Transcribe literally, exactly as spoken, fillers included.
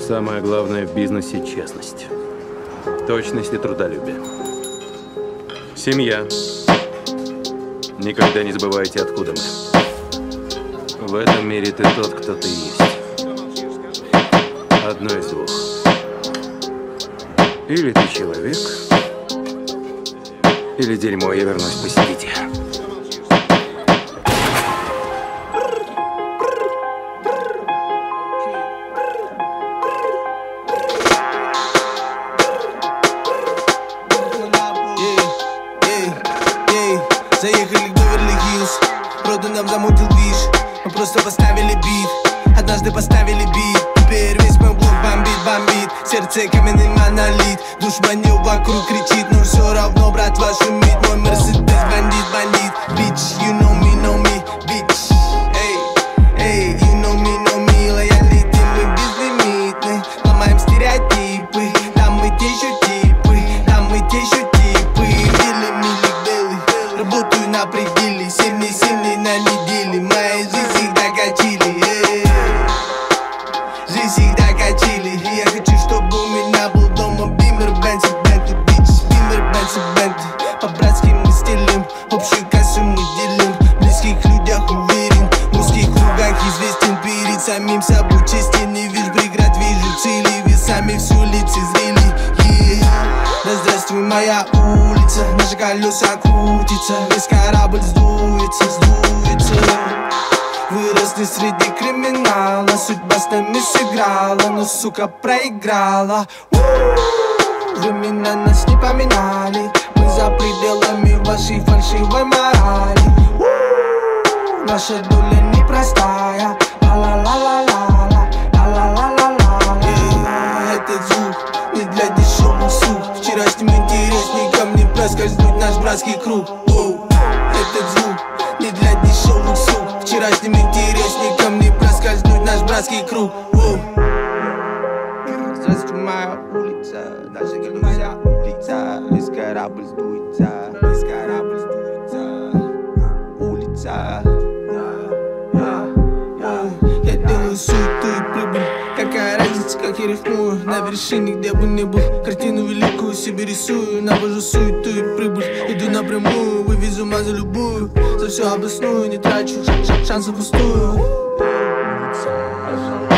Самое главное в бизнесе – честность, точность и трудолюбие. Семья. Никогда не забывайте, откуда мы. В этом мире ты тот, кто ты есть. Одно из двух. Или ты человек, или дерьмо, я вернусь, посидите. Заехали к Беверли-Хиллз, роду нам замутил движ. Мы просто поставили бит, однажды поставили бит. Теперь весь мой блок бомбит, бомбит. Сердце каменный монолит. Душманил вокруг кричит, но все равно, братва, шумит. Мой Мерседес бандит, бандит. Bitch, you know me, know me, bitch. Эй, эй, you know me, know me. Лоялити мы безлимитны. Ломаем стереотипы. Там мы те еще типы, там мы те еще типы. Били, мили, белый. Работаю на пределе, сильный, сильный на неделе. Моя жизнь всегда качили, эй. Жизнь всегда качили. И я хочу, чтобы у меня был дома Бимер, Бенц и Бентли, бич. Бимер, Бенц и Бентли. По-братски мы стелим, общую кассу мы делим. В близких людях уверен, в узких кругах известен. Перед самим собой честен, не вижу преград, вижу цели. Весами все лицезрели, yeah. Да здравствуй моя улица, наши колеса крутятся. Весь корабль сдуется, сдуется. Выросли среди криминала, судьба с нами сыграла, но, сука, проиграла. Вы меня нас не поминали, мы за пределами вашей фальшивой морали. Наша доля непростая, ла-ла-ла-ла-ла, ла-ла-ла-ла-ла. Этот звук не для дешевых сук. Вчерашним интересникам не проскользнуть наш братский круг. Этот звук не для дешевых сук. Вчерашним интересникам не проскользнуть наш братский круг. Здравствуй, моя улица, даже моя улица. Весь корабль сдуется, весь корабль сдуется. Улица. Я делаю суету и прибыль. Какая разница, как я рифмую? На вершине, где бы ни был, картину великую себе рисую. Навожу суету и прибыль, иду напрямую. Вывезу мазу любую, за все областную. Не трачу шансов пустую.